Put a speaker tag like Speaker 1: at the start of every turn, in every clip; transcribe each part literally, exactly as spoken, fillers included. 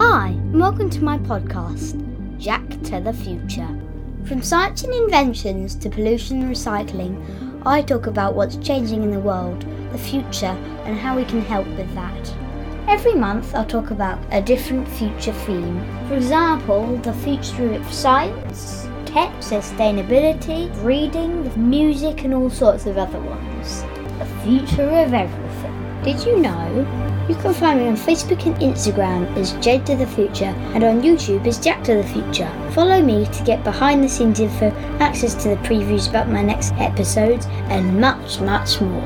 Speaker 1: Hi, and welcome to my podcast, Jack to the Future. From science and inventions to pollution and recycling, I talk about what's changing in the world, the future, and how we can help with that. Every month I'll talk about a different future theme. For example, the future of science, tech, sustainability, reading, music, and all sorts of other ones. The future of everything. Did you know? You can find me on Facebook and Instagram as Jade to the Future, and on YouTube as Jack to the Future. Follow me to get behind the scenes info, access to the previews about my next episodes, and much, much more.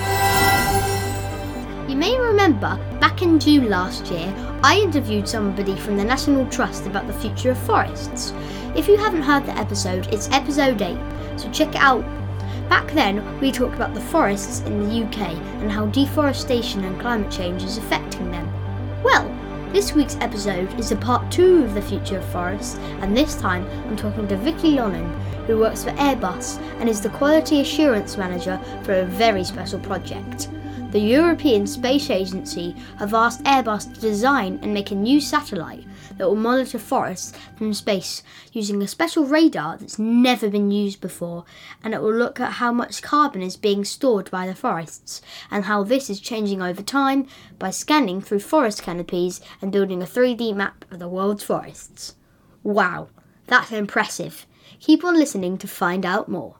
Speaker 1: You may remember, back in June last year, I interviewed somebody from the National Trust about the future of forests. If you haven't heard the episode, it's episode eight, so check it out. Back then, we talked about the forests in the U K and how deforestation and climate change is affecting them. Well, this week's episode is a part two of the future of forests, and this time I'm talking to Vicky Lonan, who works for Airbus and is the Quality Assurance Manager for a very special project. The European Space Agency have asked Airbus to design and make a new satellite that will monitor forests from space using a special radar that's never been used before, and it will look at how much carbon is being stored by the forests and how this is changing over time by scanning through forest canopies and building a three D map of the world's forests. Wow, that's impressive. Keep on listening to find out more.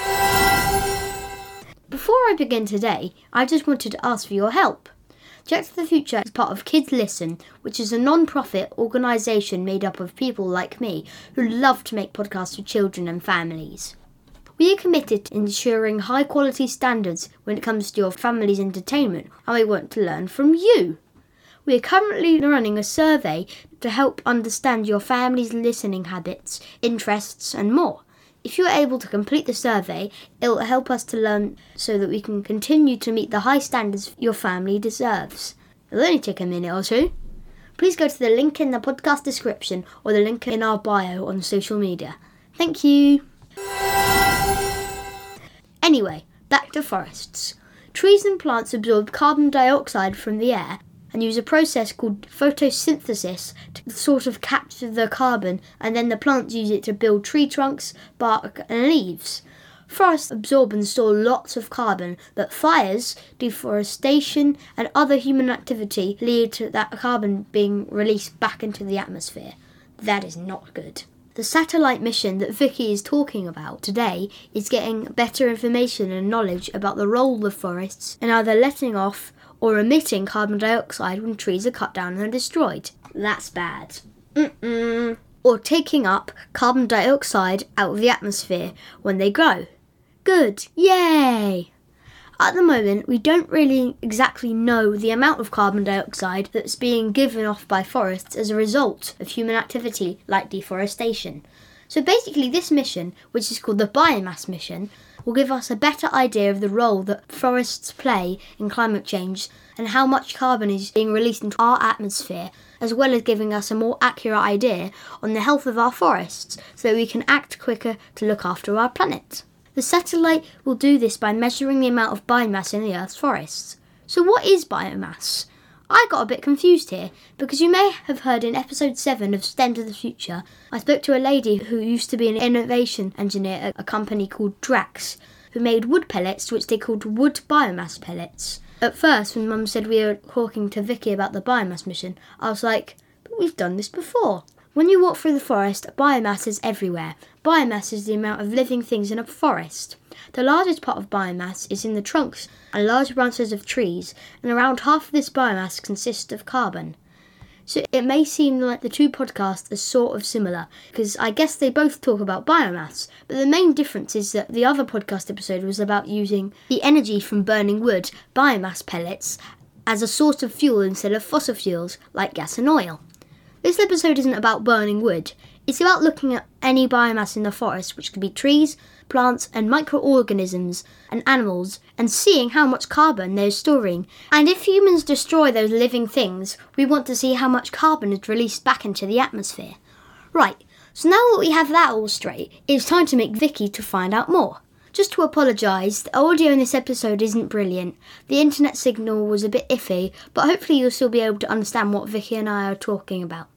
Speaker 1: Before I begin today, I just wanted to ask for your help. Jack to the Future is part of Kids Listen, which is a non-profit organisation made up of people like me who love to make podcasts for children and families. We are committed to ensuring high-quality standards when it comes to your family's entertainment, and we want to learn from you. We are currently running a survey to help understand your family's listening habits, interests, and more. If you're able to complete the survey, it will help us to learn so that we can continue to meet the high standards your family deserves. It'll only take a minute or two. Please go to the link in the podcast description or the link in our bio on social media. Thank you. Anyway, back to forests. Trees and plants absorb carbon dioxide from the air and use a process called photosynthesis to sort of capture the carbon, and then the plants use it to build tree trunks, bark and leaves. Forests absorb and store lots of carbon, but fires, deforestation and other human activity lead to that carbon being released back into the atmosphere. That is not good. The satellite mission that Vicky is talking about today is getting better information and knowledge about the role of forests in either letting off or emitting carbon dioxide when trees are cut down and destroyed. That's bad. Mm-mm. Or taking up carbon dioxide out of the atmosphere when they grow. Good. Yay! At the moment, we don't really exactly know the amount of carbon dioxide that's being given off by forests as a result of human activity like deforestation. So basically this mission, which is called the Biomass Mission, will give us a better idea of the role that forests play in climate change and how much carbon is being released into our atmosphere, as well as giving us a more accurate idea on the health of our forests so we can act quicker to look after our planet. The satellite will do this by measuring the amount of biomass in the Earth's forests. So what is biomass? I got a bit confused here, because you may have heard in episode seven of STEM to the Future, I spoke to a lady who used to be an innovation engineer at a company called Drax, who made wood pellets, which they called wood biomass pellets. At first, when Mum said we were talking to Vicky about the biomass mission, I was like, but we've done this before. When you walk through the forest, biomass is everywhere. Biomass is the amount of living things in a forest. The largest part of biomass is in the trunks and large branches of trees, and around half of this biomass consists of carbon. So it may seem like the two podcasts are sort of similar, because I guess they both talk about biomass, but the main difference is that the other podcast episode was about using the energy from burning wood, biomass pellets, as a source of fuel instead of fossil fuels like gas and oil. This episode isn't about burning wood, it's about looking at any biomass in the forest, which could be trees, plants and microorganisms and animals, and seeing how much carbon they're storing. And if humans destroy those living things, we want to see how much carbon is released back into the atmosphere. Right, so now that we have that all straight, it's time to make Vicky to find out more. Just to apologise, the audio in this episode isn't brilliant. The internet signal was a bit iffy, but hopefully you'll still be able to understand what Vicky and I are talking about.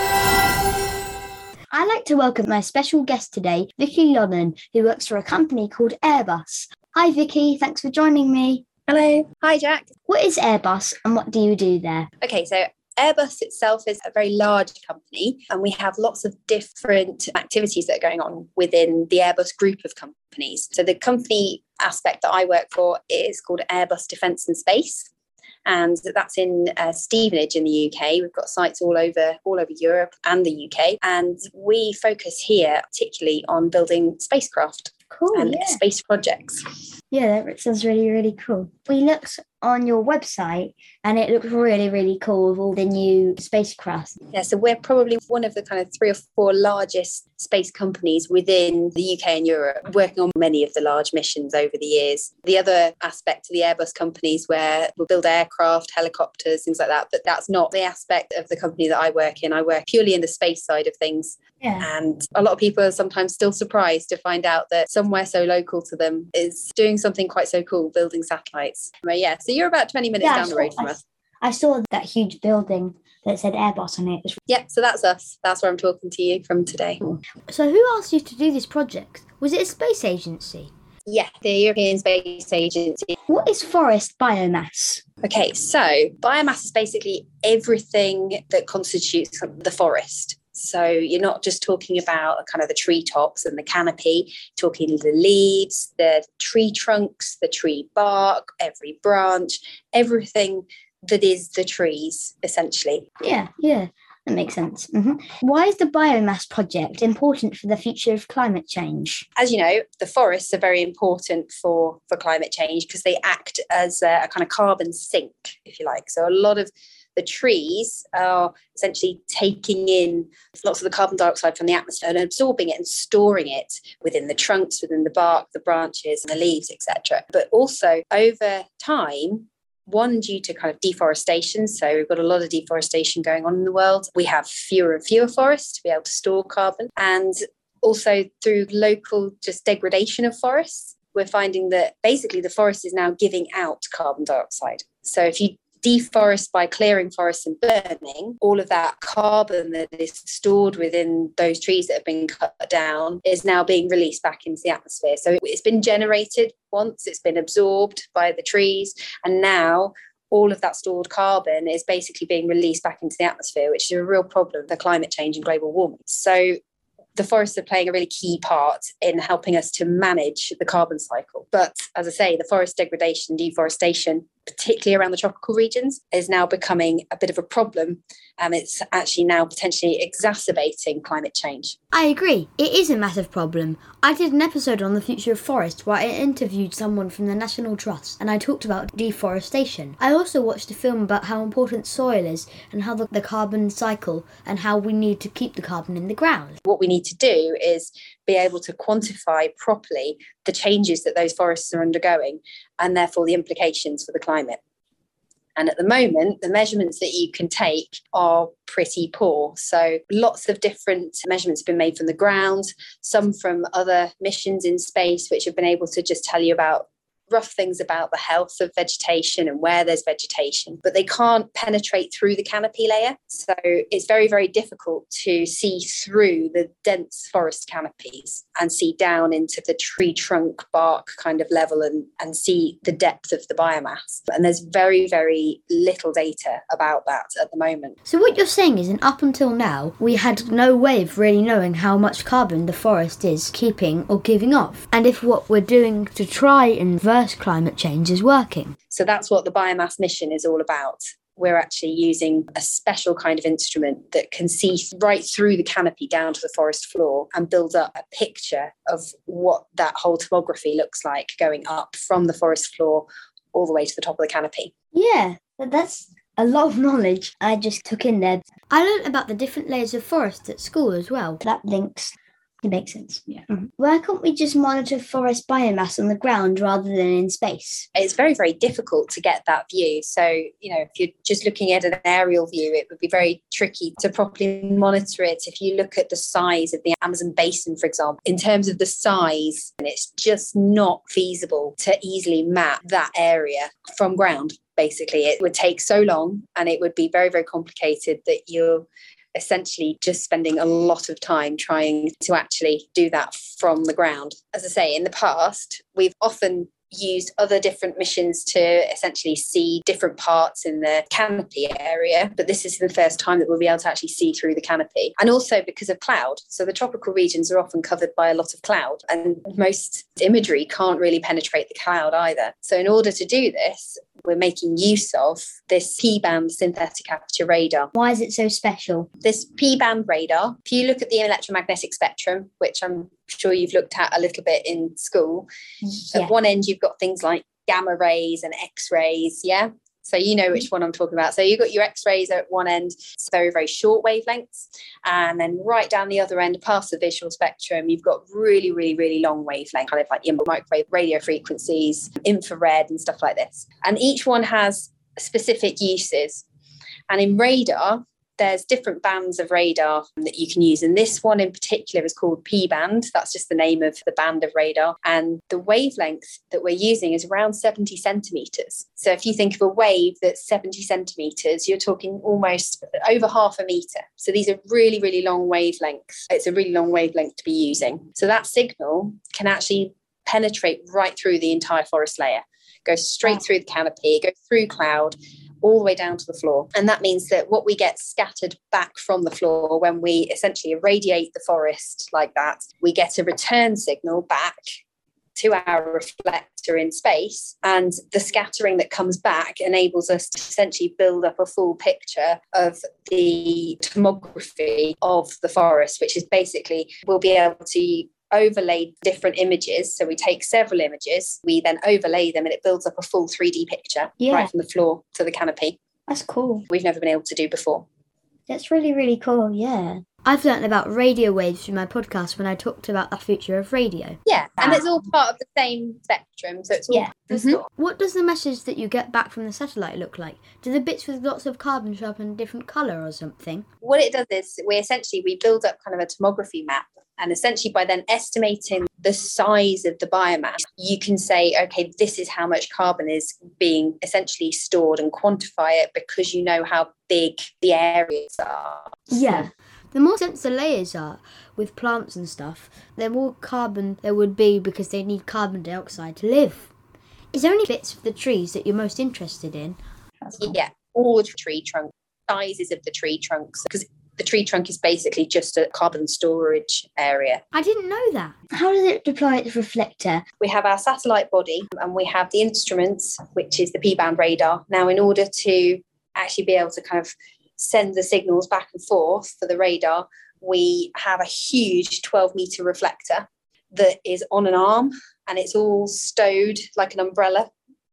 Speaker 1: I'd like to welcome my special guest today, Vicky Lonan, who works for a company called Airbus. Hi Vicky, thanks for joining me.
Speaker 2: Hello. Hi Jack.
Speaker 1: What is Airbus and what do you do there?
Speaker 2: Okay, so Airbus itself is a very large company and we have lots of different activities that are going on within the Airbus group of companies. So the company aspect that I work for is called Airbus Defence and Space. And that's in uh, Stevenage in the U K. We've got sites all over all over Europe and the U K. And we focus here particularly on building spacecraft
Speaker 1: cool,
Speaker 2: and
Speaker 1: yeah.
Speaker 2: space projects.
Speaker 1: Yeah, that sounds really, really cool. We looked on your website and it looks really, really cool with all the new spacecraft.
Speaker 2: Yeah, so we're probably one of the kind of three or four largest space companies within the U K and Europe, working on many of the large missions over the years. The other aspect to the Airbus companies where we build aircraft, helicopters, things like that, but that's not the aspect of the company that I work in. I work purely in the space side of things.
Speaker 1: Yeah.
Speaker 2: And a lot of people are sometimes still surprised to find out that somewhere so local to them is doing something quite so cool, building satellites. But yeah, so you're about twenty minutes
Speaker 1: yeah,
Speaker 2: down the road from
Speaker 1: I,
Speaker 2: us.
Speaker 1: I saw that huge building that said Airbus on it.
Speaker 2: Yeah, so that's us. That's where I'm talking to you from today.
Speaker 1: So who asked you to do this project? Was it a space agency?
Speaker 2: Yeah, the European Space Agency.
Speaker 1: What is forest biomass?
Speaker 2: Okay, so biomass is basically everything that constitutes the forest. So you're not just talking about kind of the treetops and the canopy, you're talking the leaves, the tree trunks, the tree bark, every branch, everything that is the trees, essentially.
Speaker 1: Yeah, yeah, that makes sense. Mm-hmm. Why is the biomass project important for the future of climate change?
Speaker 2: As you know, the forests are very important for, for climate change because they act as a, a kind of carbon sink, if you like. So a lot of the trees are essentially taking in lots of the carbon dioxide from the atmosphere and absorbing it and storing it within the trunks, within the bark, the branches, and the leaves, et cetera. But also over time, one, due to kind of deforestation. So we've got a lot of deforestation going on in the world. We have fewer and fewer forests to be able to store carbon. And also through local just degradation of forests, we're finding that basically the forest is now giving out carbon dioxide. So if you deforest by clearing forests and burning, all of that carbon that is stored within those trees that have been cut down is now being released back into the atmosphere. So it's been generated once, it's been absorbed by the trees, and now all of that stored carbon is basically being released back into the atmosphere, which is a real problem for climate change and global warming. So the forests are playing a really key part in helping us to manage the carbon cycle. But as I say, the forest degradation, deforestation, particularly around the tropical regions, is now becoming a bit of a problem. And it's actually now potentially exacerbating climate change.
Speaker 1: I agree. It is a massive problem. I did an episode on the future of forests where I interviewed someone from the National Trust and I talked about deforestation. I also watched a film about how important soil is and how the, the carbon cycle and how we need to keep the carbon in the ground.
Speaker 2: What we need to do is be able to quantify properly the changes that those forests are undergoing and therefore the implications for the climate. And at the moment, the measurements that you can take are pretty poor. So lots of different measurements have been made from the ground, some from other missions in space, which have been able to just tell you about rough things about the health of vegetation and where there's vegetation, but they can't penetrate through the canopy layer. So it's very, very difficult to see through the dense forest canopies and see down into the tree trunk bark kind of level and, and see the depth of the biomass. And there's very, very little data about that at the moment.
Speaker 1: So what you're saying is, and up until now, we had no way of really knowing how much carbon the forest is keeping or giving off, and if what we're doing to try and reverse climate change is working.
Speaker 2: So that's what the biomass mission is all about. We're actually using a special kind of instrument that can see right through the canopy down to the forest floor and build up a picture of what that whole topography looks like going up from the forest floor all the way to the top of the canopy.
Speaker 1: Yeah, that's a lot of knowledge I just took in there. I learned about the different layers of forest at school as well. That links.
Speaker 3: It makes sense. Yeah.
Speaker 1: Mm-hmm. Why can't we just monitor forest biomass on the ground rather than in space?
Speaker 2: It's very, very difficult to get that view. So, you know, if you're just looking at an aerial view, it would be very tricky to properly monitor it. If you look at the size of the Amazon basin, for example, in terms of the size, and it's just not feasible to easily map that area from ground. Basically, it would take so long and it would be very, very complicated that you're essentially just spending a lot of time trying to actually do that from the ground. As I say, in the past, we've often used other different missions to essentially see different parts in the canopy area, but this is the first time that we'll be able to actually see through the canopy. And also because of cloud. So the tropical regions are often covered by a lot of cloud, and most imagery can't really penetrate the cloud either. So in order to do this, we're making use of this P-band synthetic aperture radar.
Speaker 1: Why is it so special?
Speaker 2: This P-band radar, if you look at the electromagnetic spectrum, which I'm sure you've looked at a little bit in school,
Speaker 1: yeah.
Speaker 2: At one end you've got things like gamma rays and X-rays, yeah? So you know which one I'm talking about. So you've got your X-rays at one end, it's very, very short wavelengths. And then right down the other end, past the visual spectrum, you've got really, really, really long wavelengths, kind of like your microwave radio frequencies, infrared and stuff like this. And each one has specific uses. And in radar, there's different bands of radar that you can use. And this one in particular is called P-band. That's just the name of the band of radar. And the wavelength that we're using is around seventy centimetres. So if you think of a wave that's seventy centimetres, you're talking almost over half a metre. So these are really, really long wavelengths. It's a really long wavelength to be using. So that signal can actually penetrate right through the entire forest layer, go straight through the canopy, go through cloud, all the way down to the floor. And that means that what we get scattered back from the floor when we essentially irradiate the forest like that, we get a return signal back to our reflector in space. And the scattering that comes back enables us to essentially build up a full picture of the tomography of the forest, which is basically, we'll be able to overlay different images. So we take several images, we then overlay them, and it builds up a full three D picture
Speaker 1: yeah.
Speaker 2: right from the floor to the canopy.
Speaker 1: That's cool.
Speaker 2: We've never been able to do before.
Speaker 1: That's really, really cool, yeah. I've learnt about radio waves through my podcast when I talked about the future of radio.
Speaker 2: Yeah, and it's all part of the same spectrum, so it's all...
Speaker 1: Yeah. Mm-hmm. What does the message that you get back from the satellite look like? Do the bits with lots of carbon show up in a different colour or something?
Speaker 2: What it does is, we essentially, we build up kind of a tomography map, and essentially by then estimating the size of the biomass, you can say, okay, this is how much carbon is being essentially stored, and quantify it because you know how big the areas are.
Speaker 1: Yeah. The more dense the layers are with plants and stuff, the more carbon there would be because they need carbon dioxide to live. Is there any bits of the trees that you're most interested in?
Speaker 2: Yeah, all the tree trunk, sizes of the tree trunks, because the tree trunk is basically just a carbon storage area.
Speaker 1: I didn't know that. How does it deploy its reflector?
Speaker 2: We have our satellite body and we have the instruments, which is the P-band radar. Now, in order to actually be able to kind of send the signals back and forth for the radar, we have a huge twelve metre reflector that is on an arm, and it's all stowed like an umbrella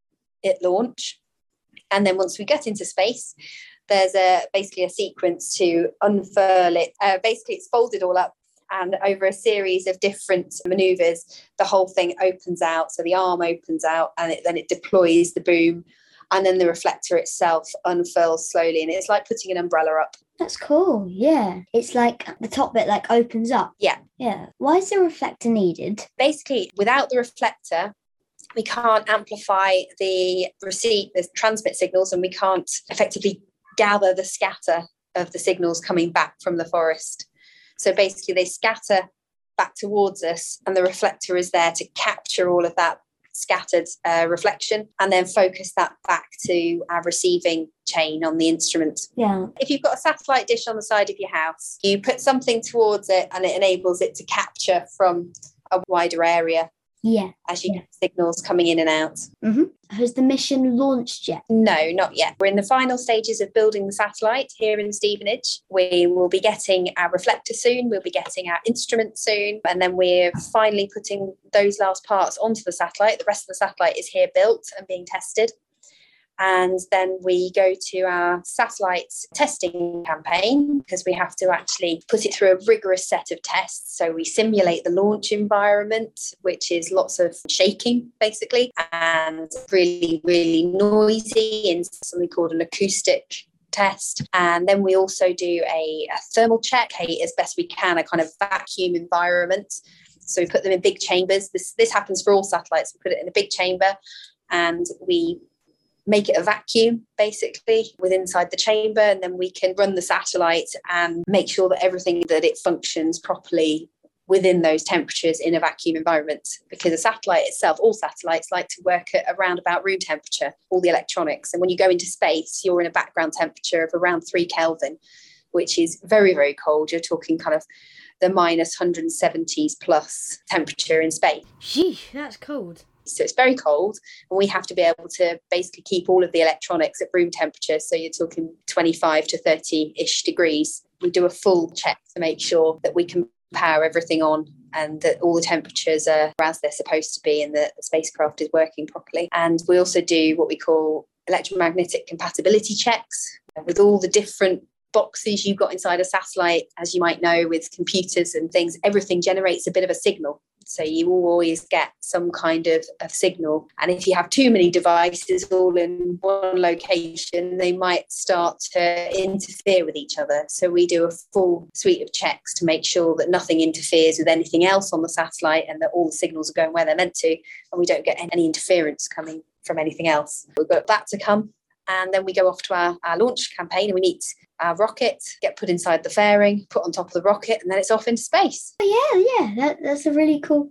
Speaker 2: at launch. And then once we get into space, there's a basically a sequence to unfurl it. Uh, basically, it's folded all up, and over a series of different manoeuvres, the whole thing opens out. So the arm opens out, and it, then it deploys the boom, and then the reflector itself unfurls slowly, and it's like putting an umbrella up.
Speaker 1: That's cool, yeah. It's like the top bit like opens up.
Speaker 2: Yeah.
Speaker 1: Yeah. Why is the reflector needed?
Speaker 2: Basically, without the reflector, we can't amplify the receive, the transmit signals, and we can't effectively gather the scatter of the signals coming back from the forest. So basically they scatter back towards us, and the reflector is there to capture all of that scattered uh, reflection and then focus that back to our receiving chain on the instrument.
Speaker 1: Yeah.
Speaker 2: If you've got a satellite dish on the side of your house, you put something towards it and it enables it to capture from a wider area.
Speaker 1: Yeah.
Speaker 2: As you
Speaker 1: yeah.
Speaker 2: get signals coming in and out.
Speaker 1: Mm-hmm. Has the mission launched yet?
Speaker 2: No, not yet. We're in the final stages of building the satellite here in Stevenage. We will be getting our reflector soon. We'll be getting our instrument soon. And then we're finally putting those last parts onto the satellite. The rest of the satellite is here built and being tested. And then we go to our satellite testing campaign, because we have to actually put it through a rigorous set of tests. So we simulate the launch environment, which is lots of shaking, basically, and really, really noisy, in something called an acoustic test. And then we also do a, a thermal check, a, as best we can, a kind of vacuum environment. So we put them in big chambers. This, this happens for all satellites. We put it in a big chamber and we make it a vacuum, basically, with inside the chamber, and then we can run the satellite and make sure that everything, that it functions properly within those temperatures in a vacuum environment. Because a satellite itself, all satellites like to work at around about room temperature, all the electronics. And when you go into space, you're in a background temperature of around three Kelvin, which is very, very cold. You're talking kind of the minus one hundred seventies plus temperature in space.
Speaker 1: Sheesh, that's cold.
Speaker 2: So it's very cold, and we have to be able to basically keep all of the electronics at room temperature. So you're talking twenty-five to thirty-ish degrees. We do a full check to make sure that we can power everything on and that all the temperatures are as they're supposed to be and that the spacecraft is working properly. And we also do what we call electromagnetic compatibility checks with all the different boxes you've got inside a satellite. As you might know, with computers and things, everything generates a bit of a signal. So you will always get some kind of, of signal. And if you have too many devices all in one location, they might start to interfere with each other. So we do a full suite of checks to make sure that nothing interferes with anything else on the satellite and that all the signals are going where they're meant to, and we don't get any interference coming from anything else. We've got that to come. And then we go off to our, our launch campaign, and we meet our rocket, get put inside the fairing, put on top of the rocket, and then it's off into space.
Speaker 1: Yeah, yeah, that, that's a really cool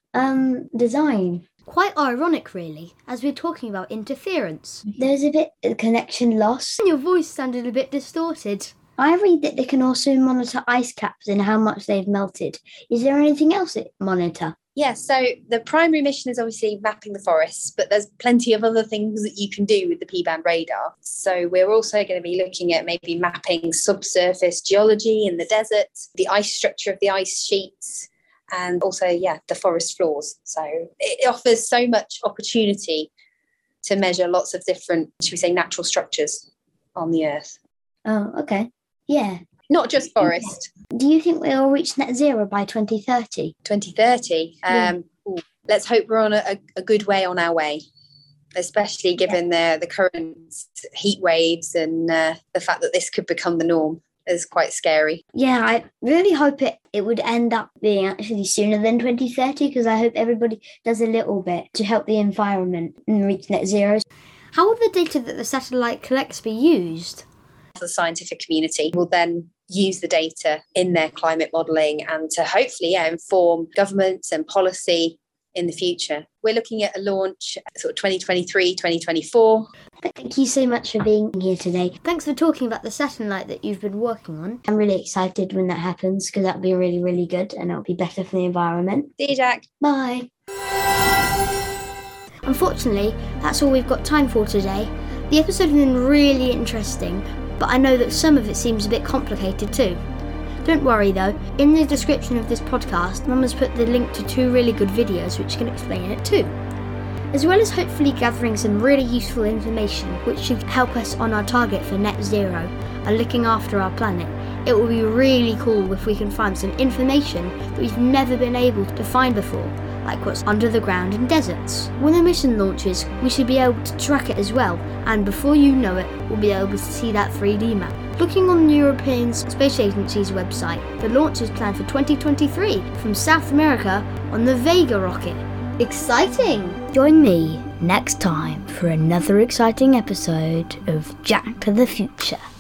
Speaker 1: um, design. Quite ironic, really, as we're talking about interference. There's a bit of connection loss. Your voice sounded a bit distorted. I read that they can also monitor ice caps and how much they've melted. Is there anything else it monitor?
Speaker 2: Yeah, so the primary mission is obviously mapping the forests, but there's plenty of other things that you can do with the P-band radar. So we're also going to be looking at maybe mapping subsurface geology in the desert, the ice structure of the ice sheets, and also, yeah, the forest floors. So it offers so much opportunity to measure lots of different, should we say, natural structures on the Earth.
Speaker 1: Oh, okay. Yeah.
Speaker 2: Not just forest.
Speaker 1: Do you think we'll reach net zero by twenty thirty?
Speaker 2: twenty thirty?
Speaker 1: Yeah.
Speaker 2: Um, ooh, let's hope we're on a, a good way on our way, especially given yeah. the, the current heat waves and uh, the fact that this could become the norm. Is quite scary. Yeah, I really hope it, it would end up being actually sooner than twenty thirty, because I hope everybody does a little bit to help the environment and reach net zero. How will the data that the satellite collects be used? The scientific community will then use the data in their climate modelling and to hopefully yeah, inform governments and policy in the future. We're looking at a launch sort of twenty twenty-three, twenty twenty-four.
Speaker 1: Thank you so much for being here today. Thanks for talking about the satellite that you've been working on. I'm really excited when that happens, because that'll be really, really good and it'll be better for the environment.
Speaker 2: See you, Jack.
Speaker 1: Bye. Unfortunately, that's all we've got time for today. The episode has been really interesting, but I know that some of it seems a bit complicated too. Don't worry though, in the description of this podcast, Mum has put the link to two really good videos which can explain it too. As well as hopefully gathering some really useful information which should help us on our target for net zero and looking after our planet, it will be really cool if we can find some information that we've never been able to find before, like what's under the ground in deserts. When the mission launches, we should be able to track it as well, and before you know it, we'll be able to see that three D map. Looking on the European Space Agency's website, the launch is planned for twenty twenty-three from South America on the Vega rocket. Exciting! Join me next time for another exciting episode of Jack to the Future.